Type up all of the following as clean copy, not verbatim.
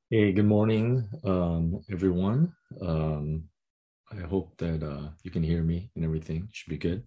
Hey, good morning, everyone. I hope that you can hear me and everything should be good.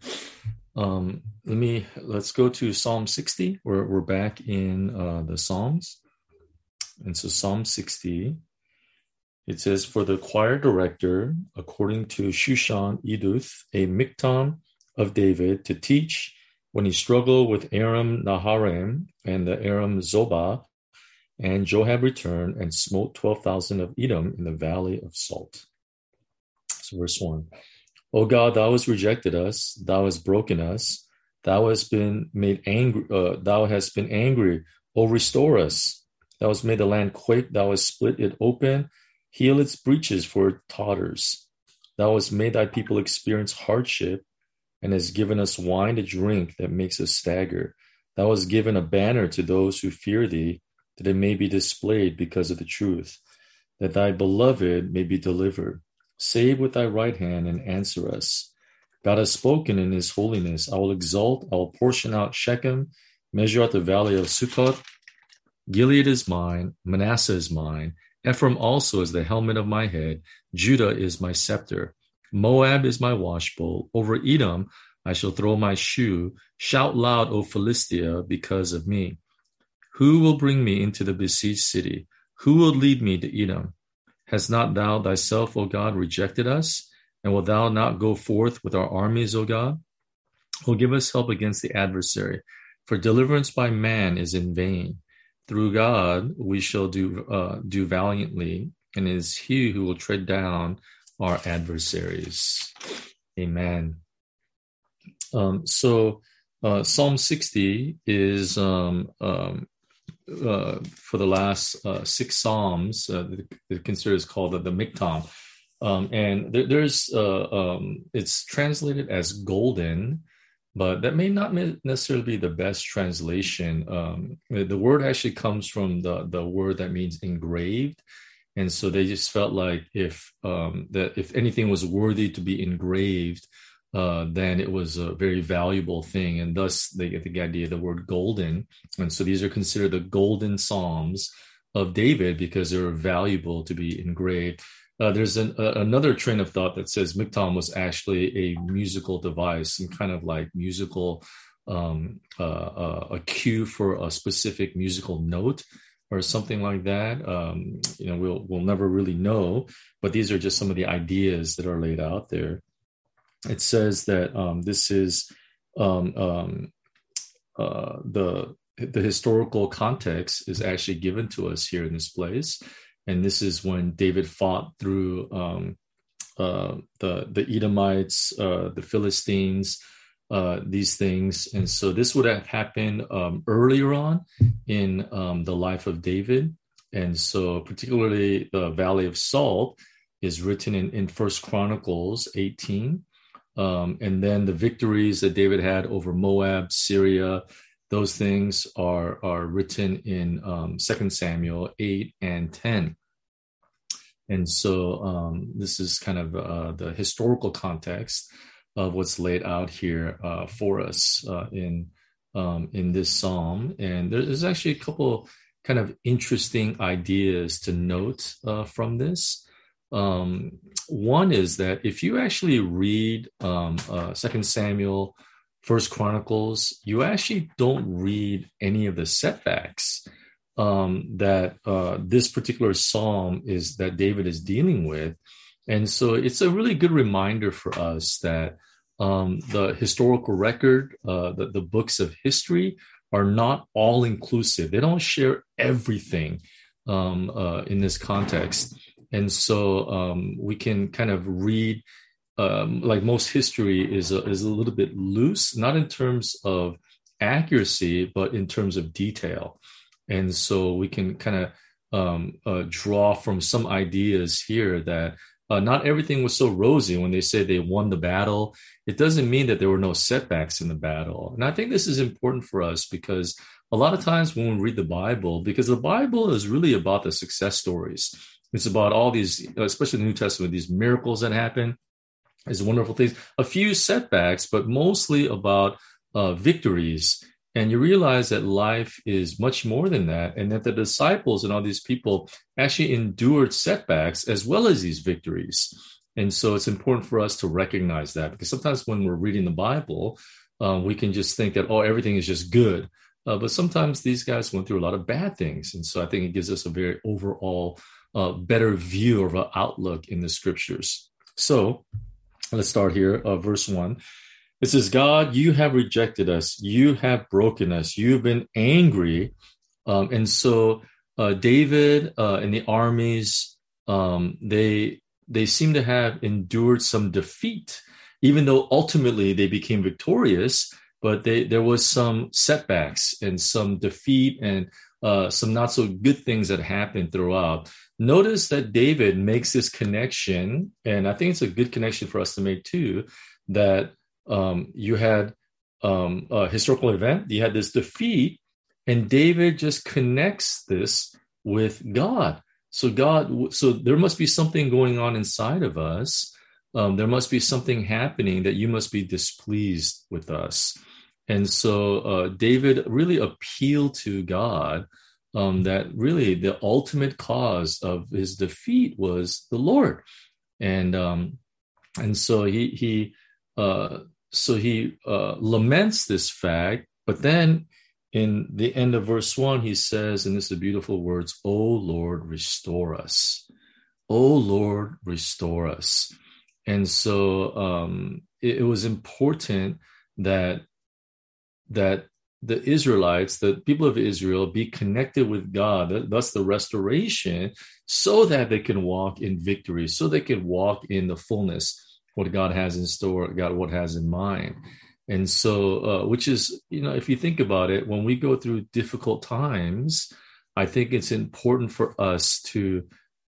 Let's go to Psalm 60. We're back in the Psalms, and so Psalm 60. It says, "For the choir director, according to Shushan Eduth, a miktam of David, to teach when he struggled with Aram Naharaim and the Aram Zobah." And Joab returned and smote 12,000 of Edom in the valley of Salt. So verse 1. O God, thou hast rejected us, thou hast broken us, thou hast been made angry, thou hast been angry. O restore us. Thou hast made the land quake, thou hast split it open, heal its breaches, for it totters. Thou hast made thy people experience hardship, and hast given us wine to drink that makes us stagger. Thou hast given a banner to those who fear thee, that it may be displayed because of the truth, that thy beloved may be delivered. Save with thy right hand and answer us. God has spoken in his holiness. I will exalt, I will portion out Shechem, measure out the valley of Sukkot. Gilead is mine, Manasseh is mine. Ephraim also is the helmet of my head. Judah is my scepter. Moab is my washbowl. Over Edom I shall throw my shoe. Shout loud, O Philistia, because of me. Who will bring me into the besieged city? Who will lead me to Edom? Hast not thou thyself, O God, rejected us? And wilt thou not go forth with our armies, O God? O give us help against the adversary, for deliverance by man is in vain. Through God we shall do valiantly, and it is he who will tread down our adversaries. Amen. Psalm 60 is for the last six Psalms, it considers called the Miktam. And it's translated as golden, but that may not necessarily be the best translation. The word actually comes from the word that means engraved. And so they just felt like if anything was worthy to be engraved, then it was a very valuable thing, and thus they get the idea of the word golden. And so these are considered the golden Psalms of David because they were valuable to be engraved. There's another train of thought that says Miktam was actually a musical device, some kind of like musical, a cue for a specific musical note or something like that. We'll never really know, but these are just some of the ideas that are laid out there. It says that this is the historical context is actually given to us here in this place, and this is when David fought through the Edomites, the Philistines, these things, and so this would have happened earlier on in the life of David, and so particularly the Valley of Salt is written in First Chronicles 18. And then the victories that David had over Moab, Syria, those things are written in 2 Samuel 8 and 10. And so this is kind of the historical context of what's laid out here for us in this psalm. And there's actually a couple kind of interesting ideas to note from this. One is that if you actually read 2 Samuel, First Chronicles, you actually don't read any of the setbacks that this particular psalm is that David is dealing with. And so it's a really good reminder for us that the historical record, the books of history are not all inclusive. They don't share everything in this context. And so we can kind of read, like most history is a little bit loose, not in terms of accuracy, but in terms of detail. And so we can kind of draw from some ideas here that not everything was so rosy. When they say they won the battle, it doesn't mean that there were no setbacks in the battle. And I think this is important for us because a lot of times when we read the Bible, because the Bible is really about the success stories. It's about all these, especially the New Testament, these miracles that happen, these wonderful things, a few setbacks, but mostly about victories And you realize that life is much more than that, and that the disciples and all these people actually endured setbacks as well as these victories. And so it's important for us to recognize that, because sometimes when we're reading the Bible, we can just think that, oh, everything is just good. But sometimes these guys went through a lot of bad things. And so I think it gives us a very overall better view of our outlook in the scriptures. So let's start here, verse 1. It says, God, you have rejected us. You have broken us. You've been angry. And so David and the armies, they seem to have endured some defeat, even though ultimately they became victorious. But there was some setbacks and some defeat and some not so good things that happened throughout. Notice that David makes this connection, and I think it's a good connection for us to make too, that you had a historical event, you had this defeat, and David just connects this with God. So there must be something going on inside of us. There must be something happening that you must be displeased with us. And so David really appealed to God that really the ultimate cause of his defeat was the Lord. And so he laments this fact, but then in the end of verse 1, he says, and this is the beautiful words, "O Lord, restore us. O Lord, restore us." And so it was important that the Israelites, the people of Israel, be connected with God, thus the restoration, so that they can walk in victory, so they can walk in the fullness, what God has in store, God, what has in mind. And so, which is, if you think about it, when we go through difficult times, I think it's important for us to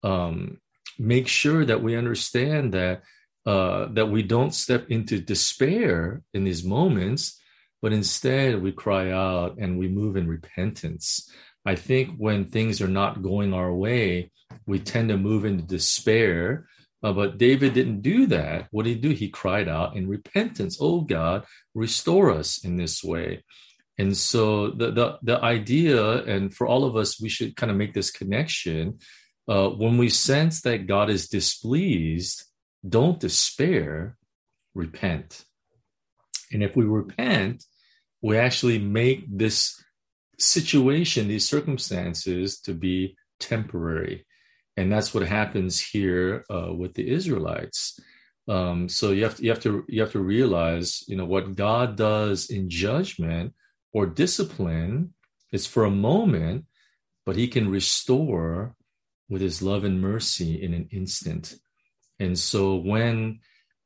make sure that we understand that we don't step into despair in these moments, but instead we cry out and we move in repentance. I think when things are not going our way, we tend to move into despair. But David didn't do that. What did he do? He cried out in repentance. "Oh God, restore us in this way." And so the idea, and for all of us, we should kind of make this connection. When we sense that God is displeased, don't despair, repent. And if we repent, we actually make this situation, these circumstances, to be temporary. And that's what happens here with the Israelites. So you have to realize, what God does in judgment or discipline is for a moment, but He can restore with His love and mercy in an instant. And so when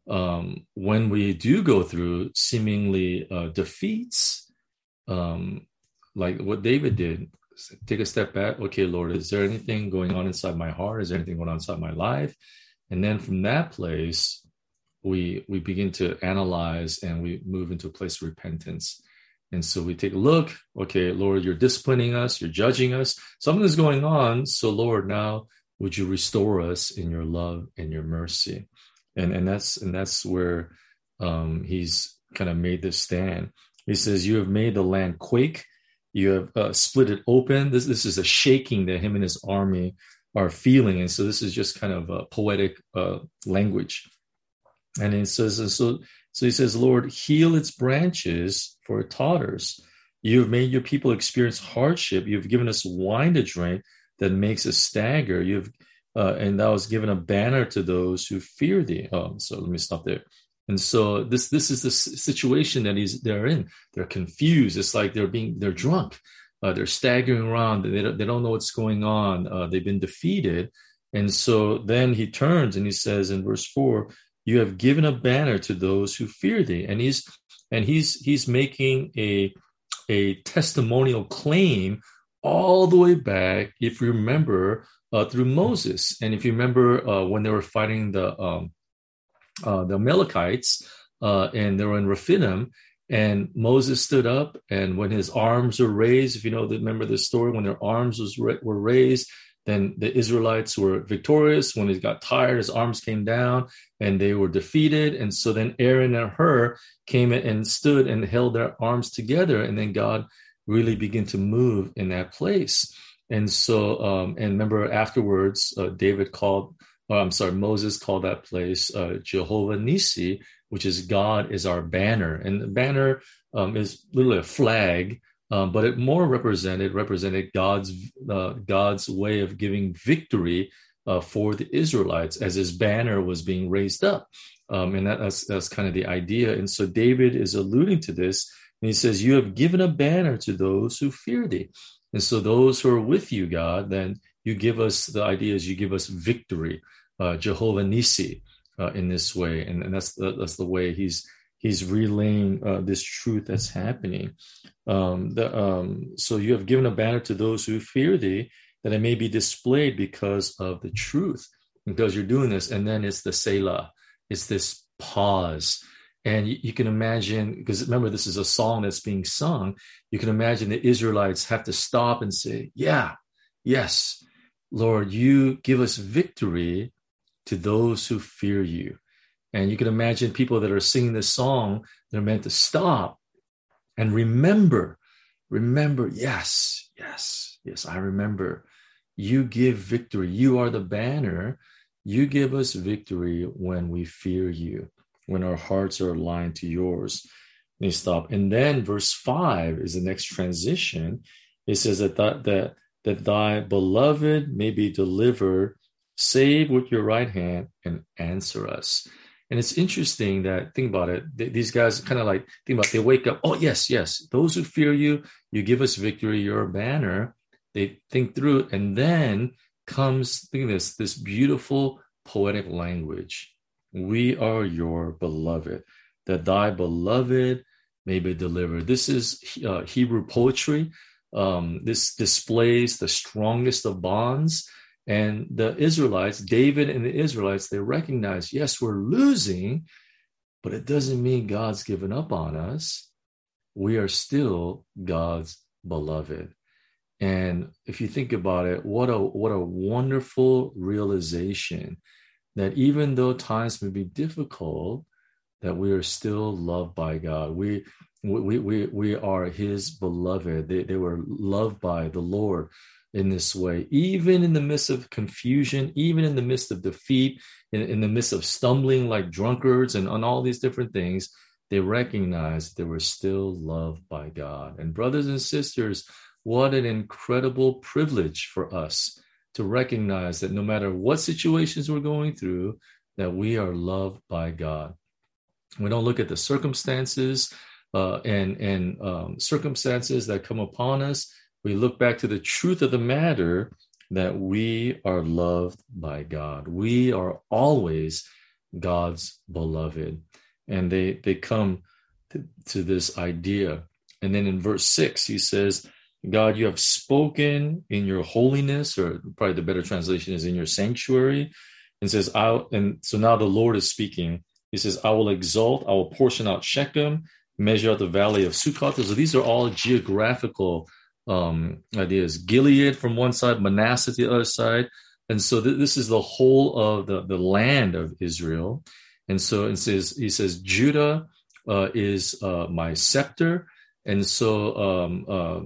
we do go through seemingly defeats, like what David did, take a step back. Okay, Lord, is there anything going on inside my heart? Is there anything going on inside my life? And then from that place, we begin to analyze and we move into a place of repentance. And so we take a look. Okay, Lord, you're disciplining us. You're judging us. Something is going on. So Lord, now would you restore us in your love and your mercy? And that's where he's kind of made this stand. He says, you have made the land quake. You have split it open. This is a shaking that him and his army are feeling. And so this is just kind of a poetic language. And it says, so he says, Lord, heal its branches, for it totters. You have made your people experience hardship. You've given us wine to drink that makes us stagger. And thou hast given a banner to those who fear thee. So let me stop there. And so this is the situation that they're in. They're confused. It's like they're drunk. They're staggering around. They don't know what's going on. They've been defeated. And so then he turns and he says in verse 4, you have given a banner to those who fear thee. And he's making a testimonial claim all the way back, if you remember, through Moses. And if you remember when they were fighting the Amalekites, and they were in Rephidim, and Moses stood up, and when his arms were raised, if you remember the story, when their arms were raised, Then the Israelites were victorious. When he got tired, his arms came down and they were defeated. And so then Aaron and Hur came in and stood and held their arms together. And then God really began to move in that place. And so, and remember afterwards, Moses called that place Jehovah Nissi, which is God is our banner. And the banner is literally a flag, but it more represented God's way of giving victory for the Israelites as his banner was being raised up. And that's kind of the idea. And so David is alluding to this. And he says, you have given a banner to those who fear thee. And so those who are with you, God, then you give us, the idea is you give us victory, Jehovah Nissi, in this way. And that's the way he's relaying this truth that's happening. So you have given a banner to those who fear thee, that it may be displayed because of the truth, because you're doing this. And then it's the Selah. It's this pause. And you can imagine, because remember, this is a song that's being sung. You can imagine the Israelites have to stop and say, yes, Lord, you give us victory to those who fear you. And you can imagine people that are singing this song, they're meant to stop and remember, yes, I remember. You give victory. You are the banner. You give us victory when we fear you, when our hearts are aligned to yours. And you stop. And then verse 5 is the next transition. It says that thy beloved may be delivered, save with your right hand and answer us. And it's interesting that, think about it, these guys kind of like, think about it, they wake up, oh, yes, those who fear you, you give us victory, you're a banner. They think through it, and then comes, think of this beautiful poetic language. We are your beloved, that thy beloved may be delivered. This is Hebrew poetry. This displays the strongest of bonds. And the Israelites, David and the Israelites, they recognize, yes, we're losing, but it doesn't mean God's given up on us. We are still God's beloved. And if you think about it, what a wonderful realization that even though times may be difficult, that we are still loved by God. We are his beloved. They were loved by the Lord in this way, even in the midst of confusion, even in the midst of defeat, in the midst of stumbling like drunkards and on all these different things, they recognized they were still loved by God. And brothers and sisters, what an incredible privilege for us to recognize that no matter what situations we're going through, that we are loved by God. We don't look at the circumstances and circumstances that come upon us. We look back to the truth of the matter that we are loved by God. We are always God's beloved. And they come to this idea. And then in verse 6, he says, God, you have spoken in your holiness, or probably the better translation is in your sanctuary, and says, and so now the Lord is speaking. He says, I will exalt, I will portion out Shechem, measure out the valley of Sukkot. So these are all geographical ideas. Gilead from one side, Manasseh to the other side. And so this is the whole of the land of Israel. And so he says, Judah is my scepter. And so,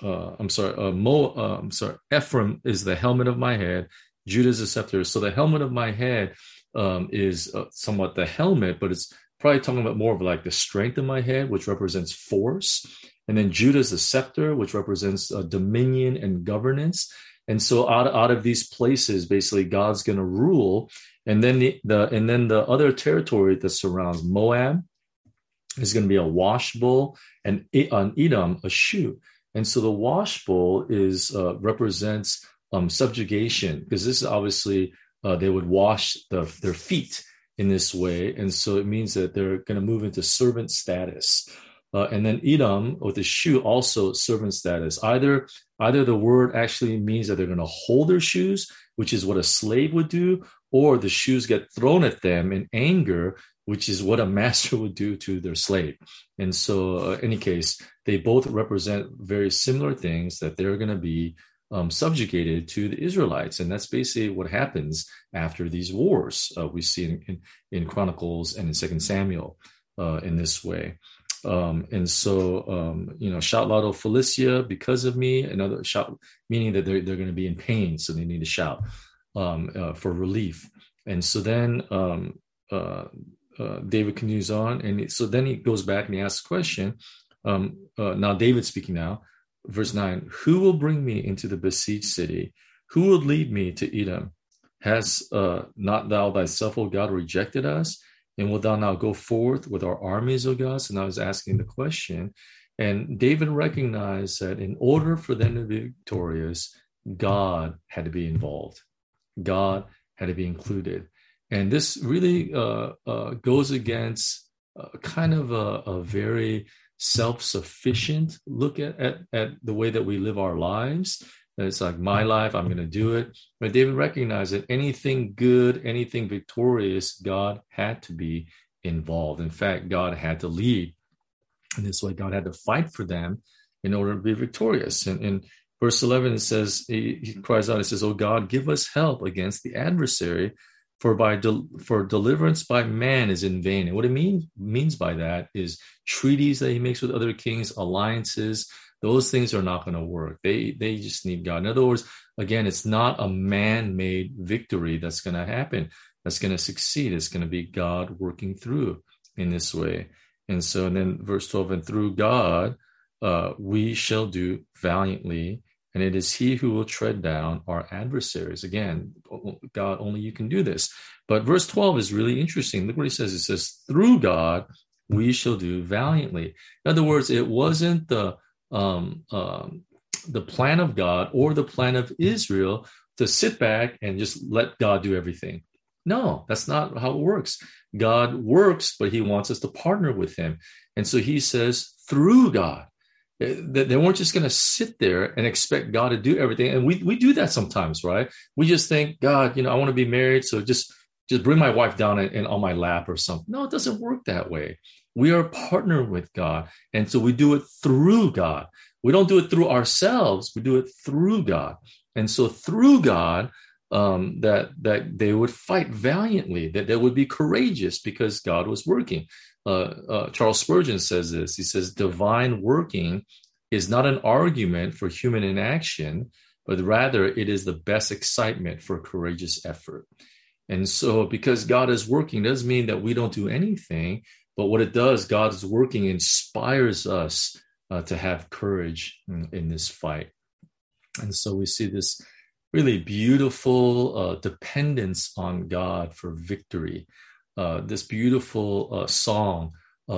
Ephraim is the helmet of my head. Judah is the scepter. So the helmet of my head is somewhat the helmet, but it's probably talking about more of like the strength of my head, which represents force. And then Judah is the scepter, which represents dominion and governance. And so out of these places, basically, God's going to rule. And then the other territory that surrounds Moab is going to be a wash bowl, and on Edom, a shoe. And so the wash bowl represents subjugation, because this is obviously they would wash their feet in this way. And so it means that they're going to move into servant status. And then Edom with the shoe, also servant status. Either the word actually means that they're going to hold their shoes, which is what a slave would do, or the shoes get thrown at them in anger, which is what a master would do to their slave. And so in any case, they both represent very similar things, that they're going to be subjugated to the Israelites. And that's basically what happens after these wars. We see in Chronicles and in Second Samuel in this way. And so, shout loud, O Philistia, because of me. Another shout, meaning that they're going to be in pain, so they need to shout for relief. And so then David continues on, and so then he goes back and he asks the question. Now David speaking now, verse 9: Who will bring me into the besieged city? Who will lead me to Edom? Has not thou thyself, O God, rejected us? And wilt thou now go forth with our armies, O God? So now he's asking the question. And David recognized that in order for them to be victorious, God had to be involved. God had to be included. And this really goes against kind of a very self-sufficient look at the way that we live our lives. It's like, my life, I'm going to do it. But David recognized that anything good, anything victorious, God had to be involved. In fact, God had to lead. And this way, God had to fight for them in order to be victorious. And in verse 11, it says, he cries out, he says, "Oh God, give us help against the adversary, for deliverance by man is in vain." And what it means by that is treaties that he makes with other kings, alliances. Those things are not going to work. They just need God. In other words, again, it's not a man-made victory that's going to happen, that's going to succeed. It's going to be God working through in this way. And so then verse 12, and through God, we shall do valiantly, and it is he who will tread down our adversaries. Again, God, only you can do this. But verse 12 is really interesting. Look what he says. It says, through God, we shall do valiantly. In other words, it wasn't the plan of God or the plan of Israel to sit back and just let God do everything. No, that's not how it works. God works, but he wants us to partner with him. And so he says, through God. They weren't just going to sit there and expect God to do everything. And we do that sometimes, right? We just think, God, I want to be married, so just bring my wife down and on my lap or something. No, it doesn't work that way. We are partnered with God. And so we do it through God. We don't do it through ourselves. We do it through God. And so through God, that they would fight valiantly, that they would be courageous because God was working. Charles Spurgeon says this. He says, divine working is not an argument for human inaction, but rather it is the best excitement for courageous effort. And so because God is working doesn't mean that we don't do anything, but what it does, God is working, inspires us to have courage in this fight. And so we see this really beautiful dependence on God for victory. This beautiful song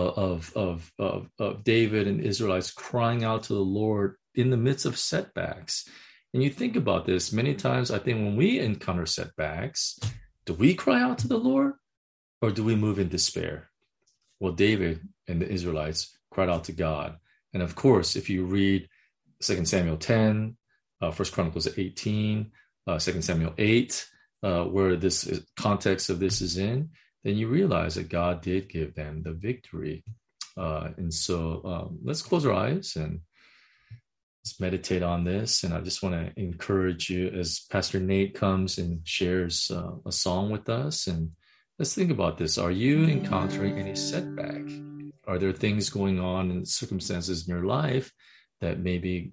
of David and Israelites crying out to the Lord in the midst of setbacks. And you think about this, many times I think when we encounter setbacks, do we cry out to the Lord or do we move in despair? Well, David and the Israelites cried out to God. And of course, if you read 2 Samuel 10, 1 Chronicles 18, 2 Samuel 8, where this context of this is in, then you realize that God did give them the victory. And so let's close our eyes and let's meditate on this. And I just want to encourage you as Pastor Nate comes and shares a song with us. And let's think about this. Are you encountering any setback? Are there things going on in circumstances in your life that maybe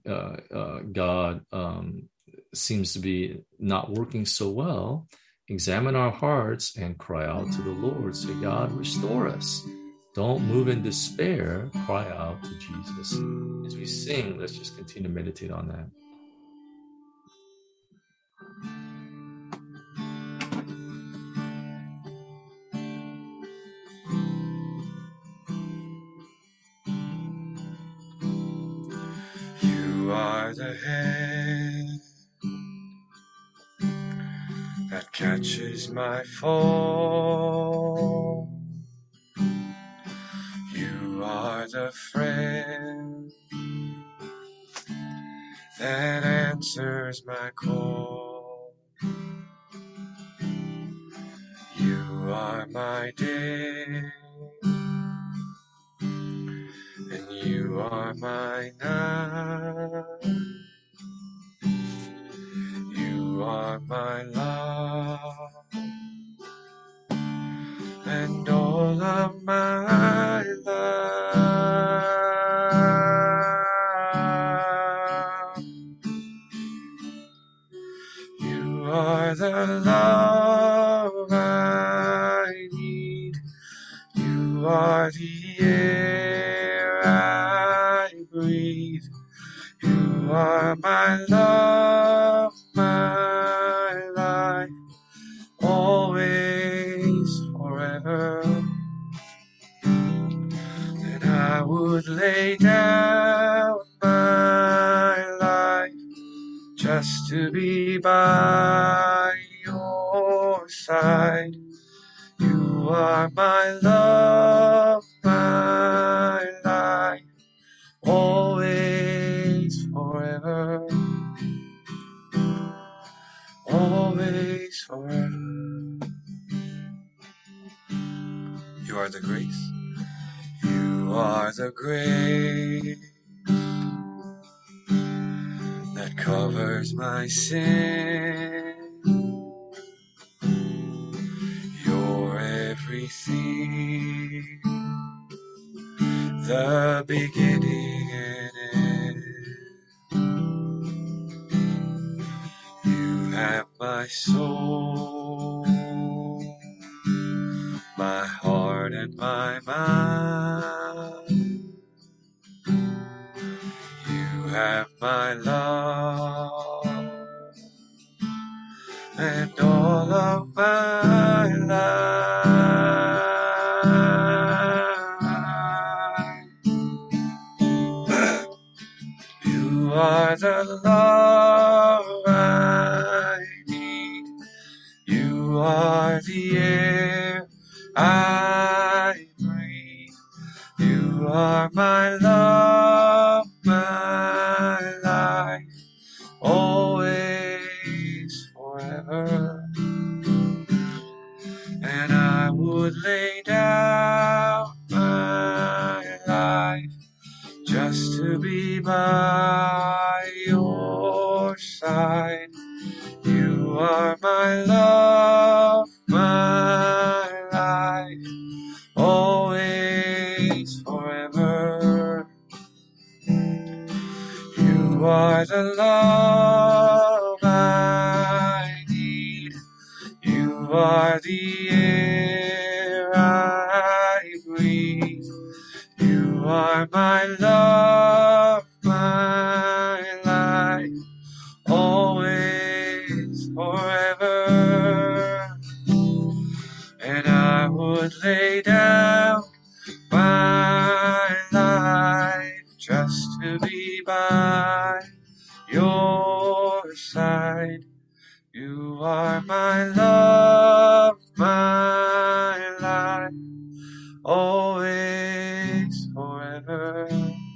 God seems to be not working so well? Examine our hearts and cry out to the Lord. Say, God, restore us. Don't move in despair. Cry out to Jesus. As we sing, let's just continue to meditate on that. You are the hand that catches my fall. You are the friend that answers my call. You are my day, and you are my night. my love and all of my love. You are the love I need. You are the air I breathe. You are my love, my life, always, forever. And I would lay down my life just to be by your side. You are my love, my life, always, forever, always, forever. You are the grace. You are the grace that covers my sin. You're everything, the beginning and end. You have my soul, my heart and my mind. You have my love and all of my life. You are the love I need. You are the air I breathe. You are my love, my life, always, forever. And I would lay down my life just to be by your side. You are my love, my life, always, forever. You are the love I need. You are the air I breathe. You are my love, my life, always, forever. And I would lay down my life just to be by your side. You are my love, my life, always, forever,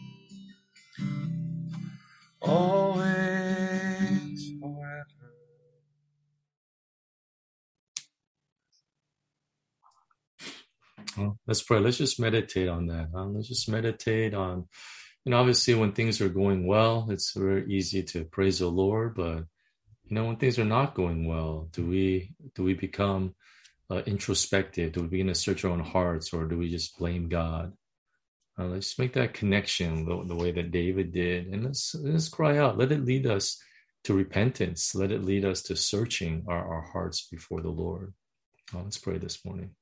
always, forever. Well, let's pray. Let's just meditate on that. Let's just meditate on, obviously when things are going well, it's very easy to praise the Lord. But when things are not going well, do we become introspective? Do we begin to search our own hearts, or do we just blame God? Let's make that connection the way that David did, and let's cry out. Let it lead us to repentance. Let it lead us to searching our hearts before the Lord. Let's pray this morning.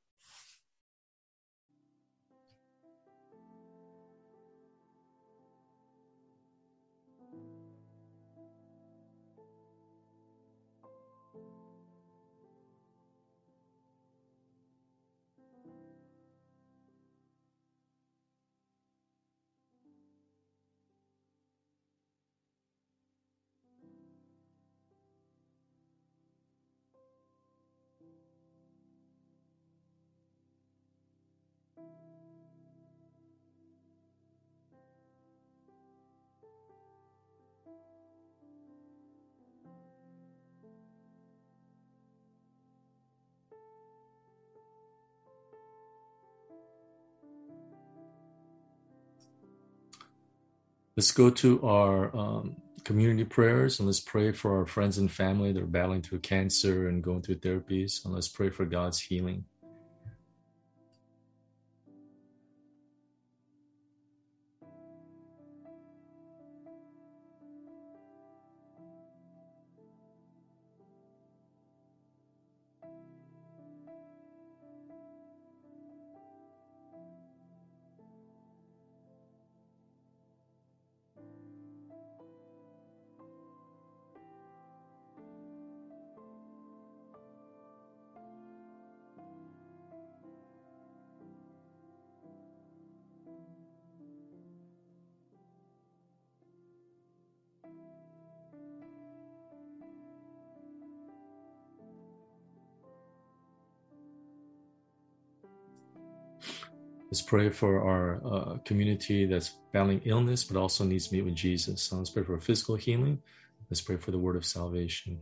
Let's go to our community prayers, and let's pray for our friends and family that are battling through cancer and going through therapies, and let's pray for God's healing. Let's pray for our community that's battling illness, but also needs to meet with Jesus. So let's pray for physical healing. Let's pray for the word of salvation.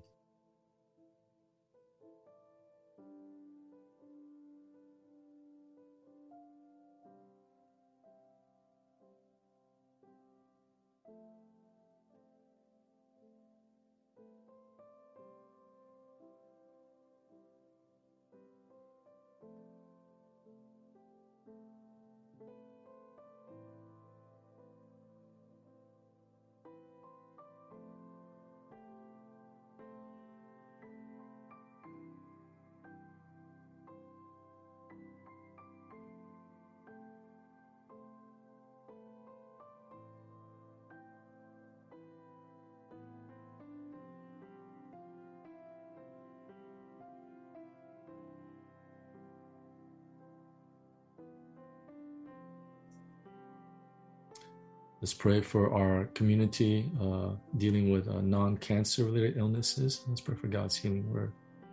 Let's pray for our community dealing with non-cancer related illnesses. Let's pray for God's healing word.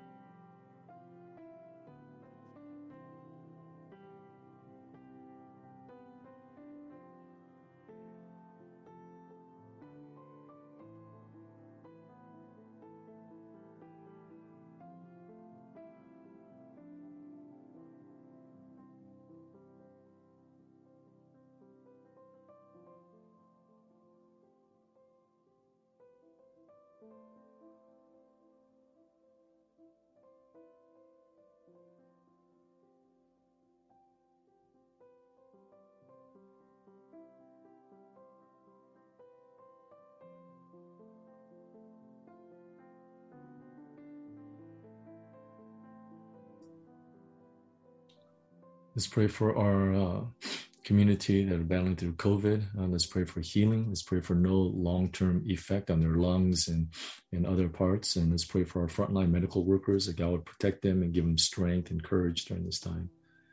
Let's pray for our community that are battling through COVID. Let's pray for healing. Let's pray for no long-term effect on their lungs and other parts. And let's pray for our frontline medical workers, that God would protect them and give them strength and courage during this time.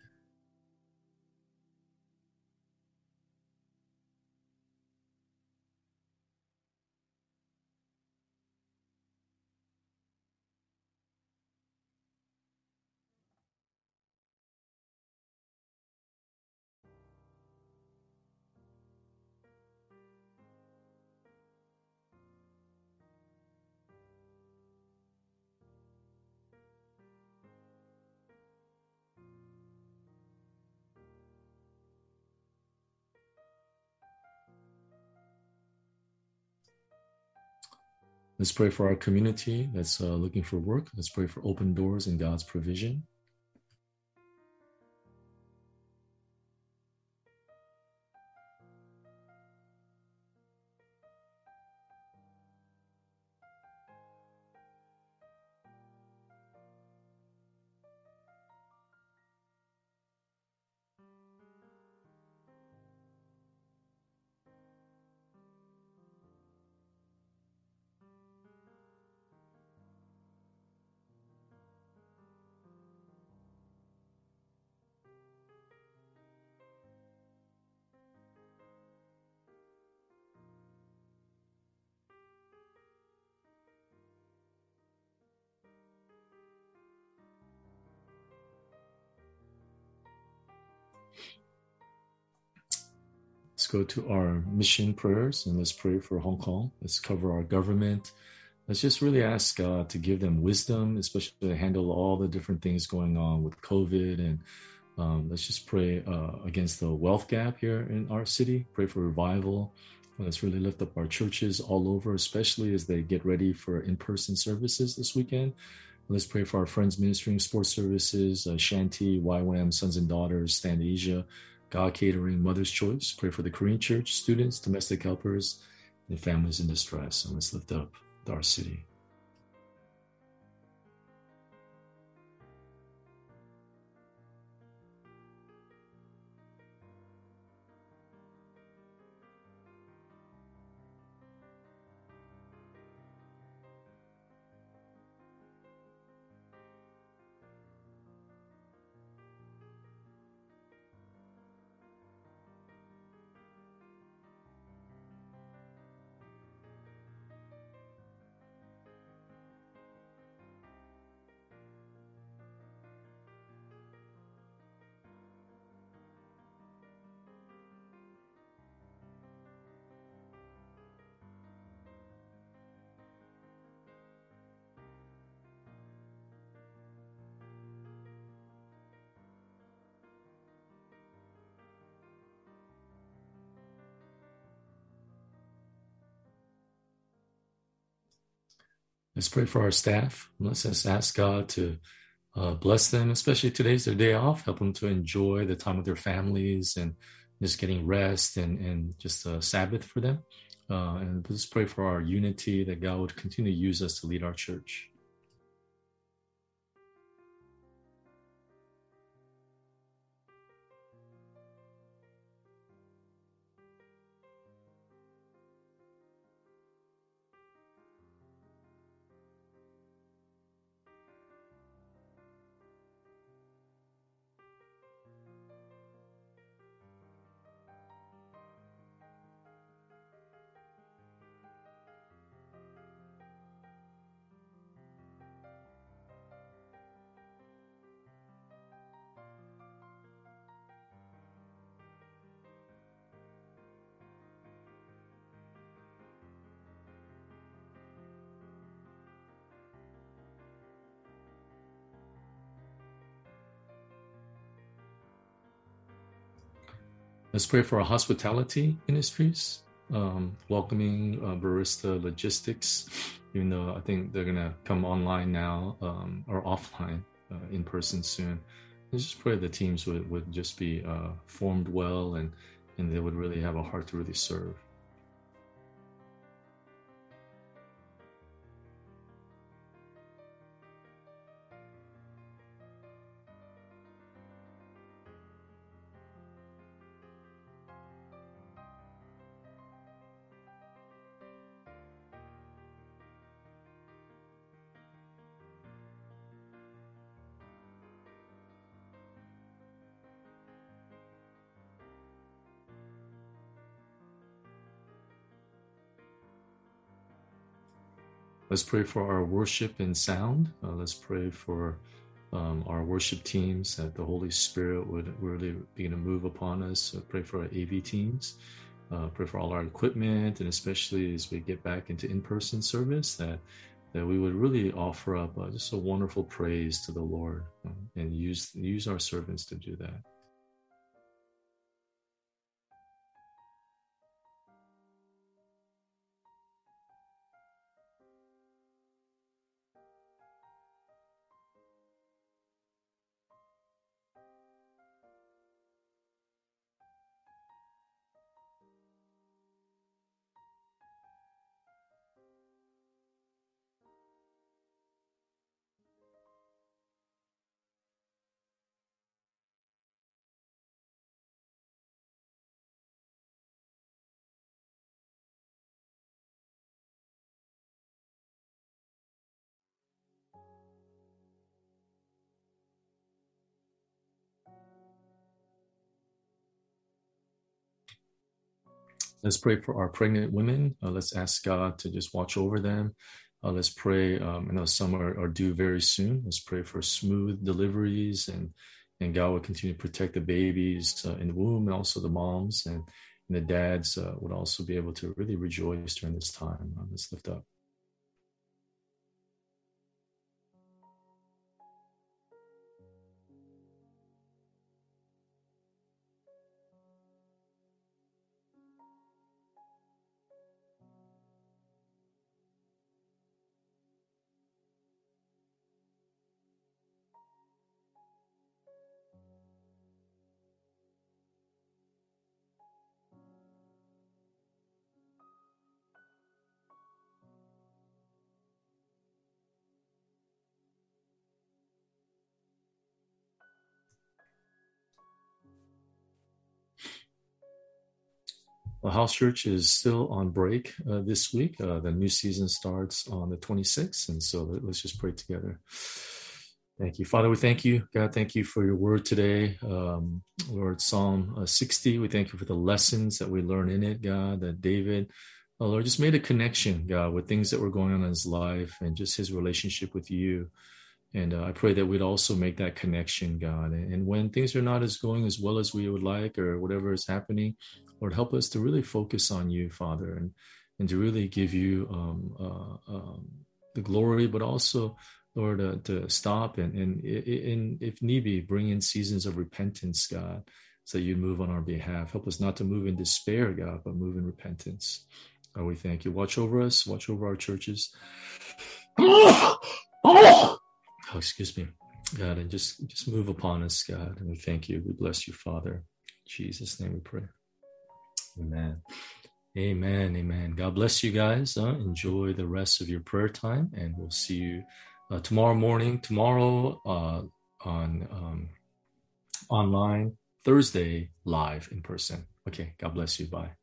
Let's pray for our community that's looking for work. Let's pray for open doors and God's provision. Let's go to our mission prayers and let's pray for Hong Kong. Let's cover our government. Let's just really ask God to give them wisdom, especially to handle all the different things going on with COVID. And let's just pray against the wealth gap here in our city. Pray for revival. Let's really lift up our churches all over, especially as they get ready for in-person services this weekend. Let's pray for our friends ministering sports services, Shanty, YWAM, Sons and Daughters, Stand Asia, God Catering, Mother's Choice. Pray for the Korean church, students, domestic helpers, and families in distress. And let's lift up our city. Let's pray for our staff. Let's just ask God to bless them, especially today's their day off. Help them to enjoy the time with their families and just getting rest and just a Sabbath for them. And let's pray for our unity, that God would continue to use us to lead our church. Let's pray for our hospitality ministries, welcoming Barista Logistics, even though I think they're going to come online now or offline in person soon. Let's just pray the teams would just be formed well and they would really have a heart to really serve. Let's pray for our worship and sound. Let's pray for our worship teams, that the Holy Spirit would really begin to move upon us. Pray for our AV teams. Pray for all our equipment, and especially as we get back into in-person service, that we would really offer up just a wonderful praise to the Lord and use our servants to do that. Let's pray for our pregnant women. Let's ask God to just watch over them. Let's pray. I know some are due very soon. Let's pray for smooth deliveries and God will continue to protect the babies in the womb and also the moms and the dads would also be able to really rejoice during this time. Let's lift up. Well, House Church is still on break this week. The new season starts on the 26th. And so let's just pray together. Thank you. Father, we thank you. God, thank you for your word today. Lord, Psalm 60, we thank you for the lessons that we learn in it, God, that David, Lord, just made a connection, God, with things that were going on in his life and just his relationship with you. And I pray that we'd also make that connection, God. And when things are not going as well as we would like or whatever is happening, Lord, help us to really focus on you, Father, and to really give you the glory, but also, Lord, to stop and if need be, bring in seasons of repentance, God, so that you move on our behalf. Help us not to move in despair, God, but move in repentance. God, we thank you. Watch over us. Watch over our churches. Oh, excuse me, God, and just move upon us, God. And we thank you. We bless you, Father. In Jesus' name we pray. Amen. Amen. Amen. God bless you guys. Enjoy the rest of your prayer time, and we'll see you tomorrow morning, on online, Thursday live in person. Okay. God bless you. Bye.